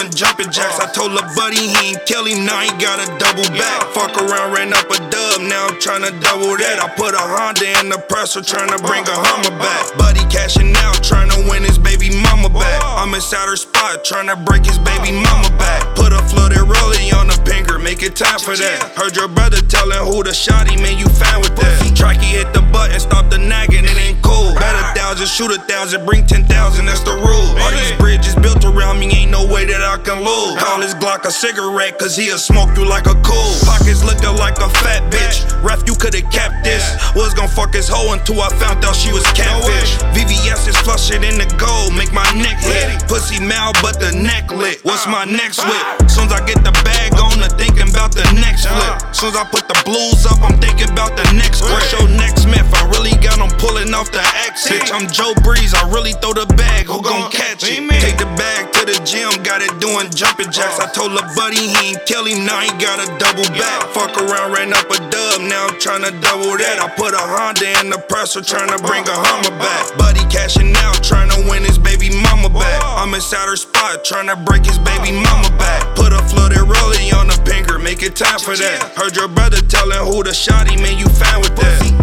doing jumping jacks. I told lil' buddy he ain't kill him, now he got a double back. Fuck around, ran up a dub, now I'm tryna double that. I put a Honda in the presser, tryna bring a Hummer back. Buddy cashing out, tryna win his baby mama back. I'm inside her spot, tryna break his baby mama back. Put a flooded rollie on the pinger, make it time for that. Heard your brother telling who the shotty, man, you fine with that. Tracky hit the button, stop the nagging, it ain't cool. Bet 1,000, shoot 1,000, bring 10,000, that's the rule. All these bridges built around me, ain't no way that I can lose. Call his Glock a cigarette, cause he'll smoke you like a cool. Pockets looking like a fat bitch. Ref, you could've kept this. Was gon' fuck his hoe until I found out she was catfish. VVS is flushing in the gold, make my neck hit. Pussy mouth, but the neck lit. What's my next whip? Soon as I get the bag on, I'm thinking about the next flip. Soon as I put the blues up, I'm thinking about the next grip. Show next Smith, I really got him pulling off the exit. I'm Joe Breeze, I really throw the bag, who gon' catch it? Take the bag to the gym, got it doing jumping jacks. I told lil' buddy he ain't kill him, now he got a double back. Fuck around, ran up a dub, now I'm tryna double that. I put a Honda in the presser, tryna bring a Hummer back. Buddy cashing out, tryna win his baby mama back. I'm inside her spot, tryna break his baby mama back. Put a flooded rollie on the pinger, make it time for that. Heard your brother telling who the shotty, man, you fine with that.